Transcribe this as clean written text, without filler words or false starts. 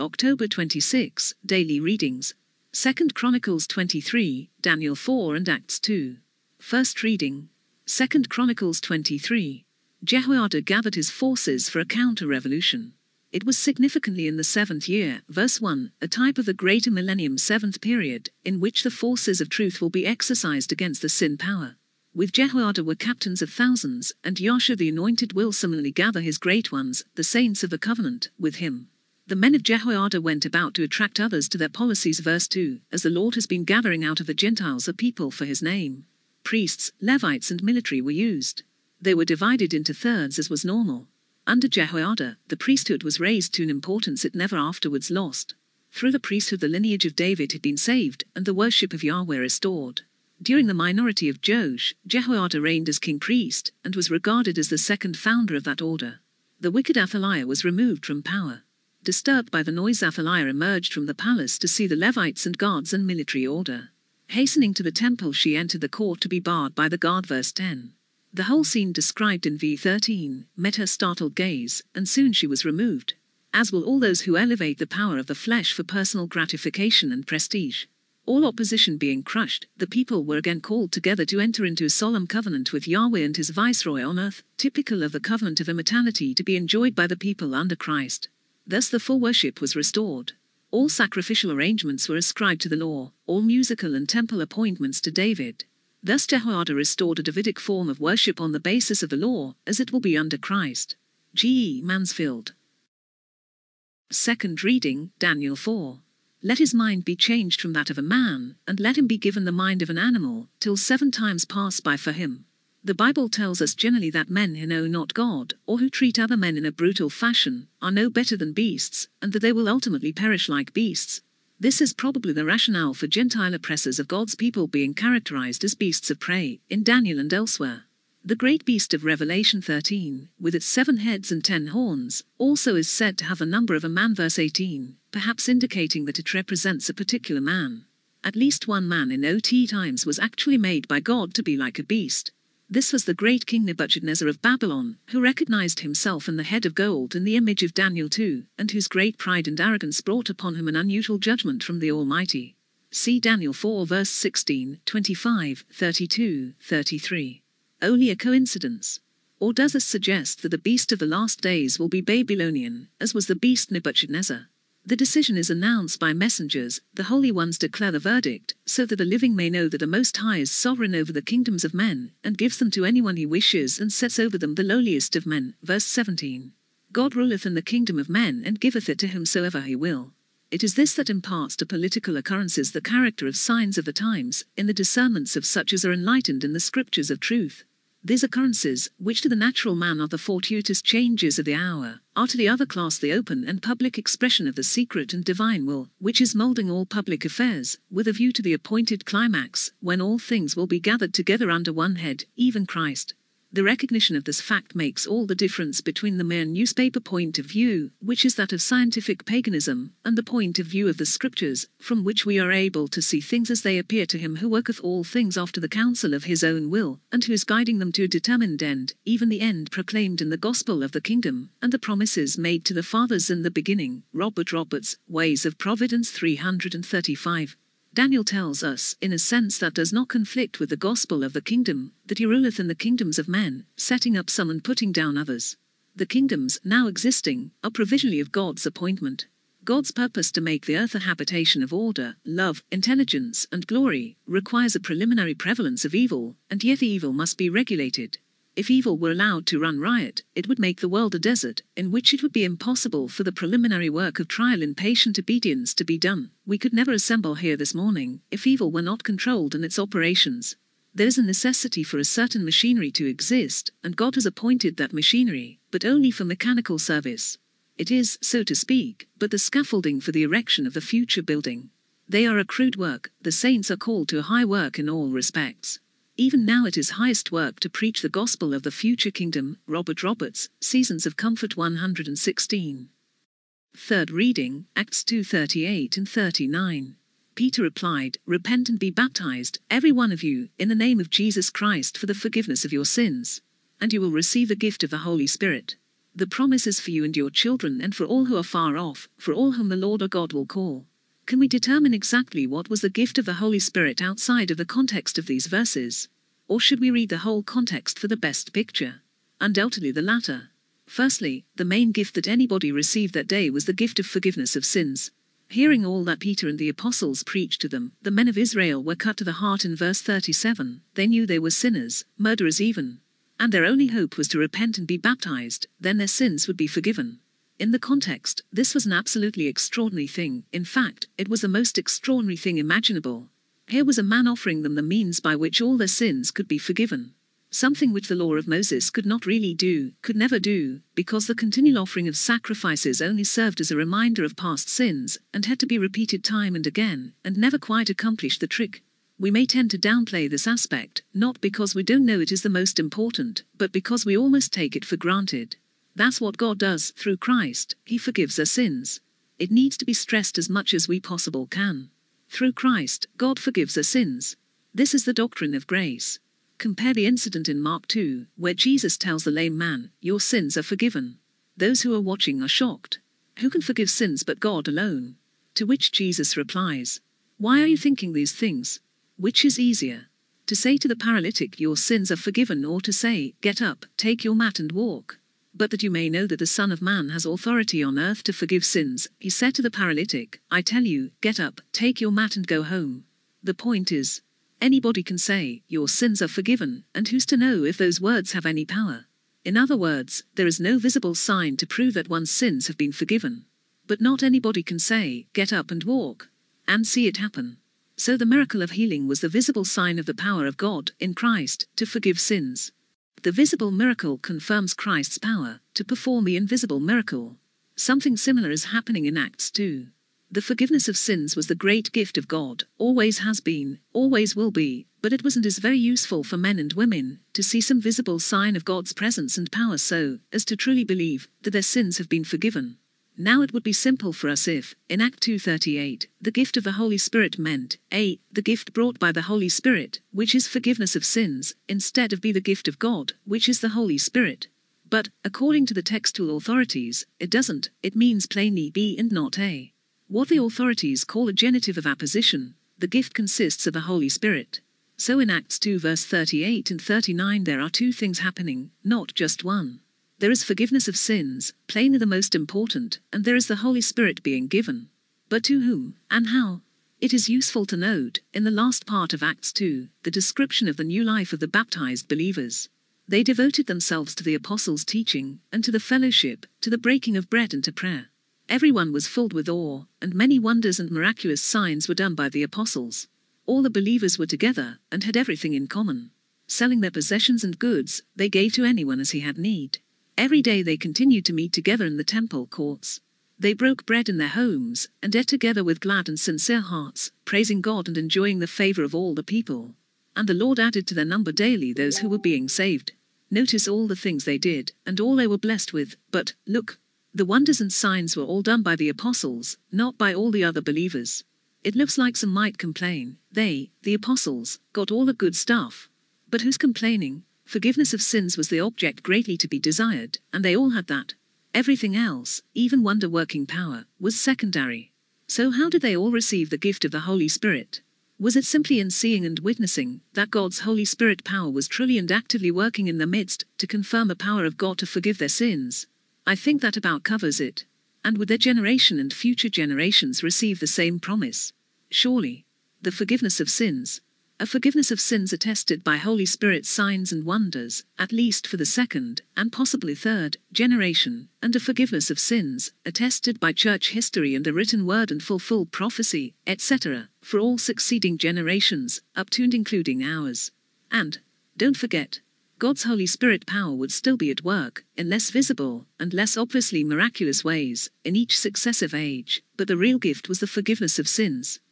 October 26, Daily Readings. 2 Chronicles 23, Daniel 4 and Acts 2. First reading. 2 Chronicles 23. Jehoiada gathered his forces for a counter-revolution. It was significantly in the 7th year, verse 1, a type of the greater millennium 7th period, in which the forces of truth will be exercised against the sin power. With Jehoiada were captains of thousands, and Joshua the anointed will similarly gather his great ones, the saints of the covenant, with him. The men of Jehoiada went about to attract others to their policies, verse 2, as the Lord has been gathering out of the Gentiles a people for his name. Priests, Levites and military were used. They were divided into thirds as was normal. Under Jehoiada, the priesthood was raised to an importance it never afterwards lost. Through the priesthood the lineage of David had been saved, and the worship of Yahweh restored. During the minority of Joash, Jehoiada reigned as king-priest, and was regarded as the second founder of that order. The wicked Athaliah was removed from power. Disturbed by the noise, Athaliah emerged from the palace to see the Levites and guards and military order. Hastening to the temple, she entered the court to be barred by the guard, verse 10. The whole scene described in v13 met her startled gaze, and soon she was removed, as will all those who elevate the power of the flesh for personal gratification and prestige. All opposition being crushed, the people were again called together to enter into a solemn covenant with Yahweh and his viceroy on earth, typical of the covenant of immortality to be enjoyed by the people under Christ. Thus the full worship was restored. All sacrificial arrangements were ascribed to the law, all musical and temple appointments to David. Thus Jehoiada restored a Davidic form of worship on the basis of the law, as it will be under Christ. G. E. Mansfield. Second reading, Daniel 4. Let his mind be changed from that of a man, and let him be given the mind of an animal, till 7 times pass by for him. The Bible tells us generally that men who know not God, or who treat other men in a brutal fashion, are no better than beasts, and that they will ultimately perish like beasts. This is probably the rationale for Gentile oppressors of God's people being characterized as beasts of prey, in Daniel and elsewhere. The great beast of Revelation 13, with its 7 heads and 10 horns, also is said to have the number of a man, verse 18, perhaps indicating that it represents a particular man. At least one man in OT times was actually made by God to be like a beast. This was the great King Nebuchadnezzar of Babylon, who recognized himself in the head of gold in the image of Daniel 2, and whose great pride and arrogance brought upon him an unusual judgment from the Almighty. See Daniel 4 verse 16, 25, 32, 33. Only a coincidence? Or does this suggest that the beast of the last days will be Babylonian, as was the beast Nebuchadnezzar? The decision is announced by messengers, the holy ones declare the verdict, so that the living may know that the Most High is sovereign over the kingdoms of men, and gives them to anyone he wishes and sets over them the lowliest of men, verse 17. God ruleth in the kingdom of men and giveth it to whomsoever he will. It is this that imparts to political occurrences the character of signs of the times, in the discernments of such as are enlightened in the scriptures of truth. These occurrences, which to the natural man are the fortuitous changes of the hour, are to the other class the open and public expression of the secret and divine will, which is moulding all public affairs, with a view to the appointed climax, when all things will be gathered together under one head, even Christ. The recognition of this fact makes all the difference between the mere newspaper point of view, which is that of scientific paganism, and the point of view of the Scriptures, from which we are able to see things as they appear to him who worketh all things after the counsel of his own will, and who is guiding them to a determined end, even the end proclaimed in the gospel of the kingdom, and the promises made to the fathers in the beginning. Robert Roberts, Ways of Providence 335. Daniel tells us, in a sense that does not conflict with the gospel of the kingdom, that he ruleth in the kingdoms of men, setting up some and putting down others. The kingdoms, now existing, are provisionally of God's appointment. God's purpose to make the earth a habitation of order, love, intelligence, and glory, requires a preliminary prevalence of evil, and yet the evil must be regulated. If evil were allowed to run riot, it would make the world a desert, in which it would be impossible for the preliminary work of trial in patient obedience to be done. We could never assemble here this morning, if evil were not controlled in its operations. There is a necessity for a certain machinery to exist, and God has appointed that machinery, but only for mechanical service. It is, so to speak, but the scaffolding for the erection of the future building. They are a crude work, the saints are called to a high work in all respects. Even now it is highest work to preach the gospel of the future kingdom. Robert Roberts, Seasons of Comfort 116. Third reading, Acts 2:38 and 39. Peter replied, Repent and be baptized, every one of you, in the name of Jesus Christ for the forgiveness of your sins, and you will receive the gift of the Holy Spirit. The promise is for you and your children and for all who are far off, for all whom the Lord our God will call. Can we determine exactly what was the gift of the Holy Spirit outside of the context of these verses? Or should we read the whole context for the best picture? Undoubtedly the latter. Firstly, the main gift that anybody received that day was the gift of forgiveness of sins. Hearing all that Peter and the apostles preached to them, the men of Israel were cut to the heart in verse 37. They knew they were sinners, murderers even. And their only hope was to repent and be baptized, then their sins would be forgiven. In the context, this was an absolutely extraordinary thing. In fact, it was the most extraordinary thing imaginable. Here was a man offering them the means by which all their sins could be forgiven. Something which the law of Moses could not really do, could never do, because the continual offering of sacrifices only served as a reminder of past sins, and had to be repeated time and again, and never quite accomplished the trick. We may tend to downplay this aspect, not because we don't know it is the most important, but because we almost take it for granted. That's what God does through Christ. He forgives our sins. It needs to be stressed as much as we possibly can. Through Christ, God forgives our sins. This is the doctrine of grace. Compare the incident in Mark 2, where Jesus tells the lame man, "Your sins are forgiven." Those who are watching are shocked. Who can forgive sins but God alone? To which Jesus replies, "Why are you thinking these things? Which is easier? To say to the paralytic, 'Your sins are forgiven,' or to say, 'Get up, take your mat and walk'? But that you may know that the Son of Man has authority on earth to forgive sins, he said to the paralytic, 'I tell you, get up, take your mat and go home.'" The point is, anybody can say, "Your sins are forgiven," and who's to know if those words have any power? In other words, there is no visible sign to prove that one's sins have been forgiven. But not anybody can say, "Get up and walk," and see it happen. So the miracle of healing was the visible sign of the power of God in Christ to forgive sins. The visible miracle confirms Christ's power to perform the invisible miracle. Something similar is happening in Acts 2. The forgiveness of sins was the great gift of God, always has been, always will be, but it wasn't as very useful for men and women to see some visible sign of God's presence and power so as to truly believe that their sins have been forgiven. Now it would be simple for us if, in Act 2:38, the gift of the Holy Spirit meant, A, the gift brought by the Holy Spirit, which is forgiveness of sins, instead of B, the gift of God, which is the Holy Spirit. But, according to the textual authorities, it doesn't. It means plainly B and not A. What the authorities call a genitive of apposition, the gift consists of the Holy Spirit. So in Acts 2 verse 38 and 39 there are two things happening, not just one. There is forgiveness of sins, plainly the most important, and there is the Holy Spirit being given. But to whom, and how? It is useful to note, in the last part of Acts 2, the description of the new life of the baptized believers. They devoted themselves to the apostles' teaching, and to the fellowship, to the breaking of bread and to prayer. Everyone was filled with awe, and many wonders and miraculous signs were done by the apostles. All the believers were together, and had everything in common. Selling their possessions and goods, they gave to anyone as he had need. Every day they continued to meet together in the temple courts. They broke bread in their homes, and ate together with glad and sincere hearts, praising God and enjoying the favor of all the people. And the Lord added to their number daily those who were being saved. Notice all the things they did, and all they were blessed with, but, look, the wonders and signs were all done by the apostles, not by all the other believers. It looks like some might complain, they, the apostles, got all the good stuff. But who's complaining? Forgiveness of sins was the object greatly to be desired, and they all had that. Everything else, even wonder-working power, was secondary. So how did they all receive the gift of the Holy Spirit? Was it simply in seeing and witnessing that God's Holy Spirit power was truly and actively working in their midst to confirm the power of God to forgive their sins? I think that about covers it. And would their generation and future generations receive the same promise? Surely. The forgiveness of sins. A forgiveness of sins attested by Holy Spirit signs and wonders, at least for the second, and possibly third, generation, and a forgiveness of sins, attested by church history and the written word and fulfilled prophecy, etc., for all succeeding generations, up to and including ours. And, don't forget, God's Holy Spirit power would still be at work, in less visible, and less obviously miraculous ways, in each successive age, but the real gift was the forgiveness of sins.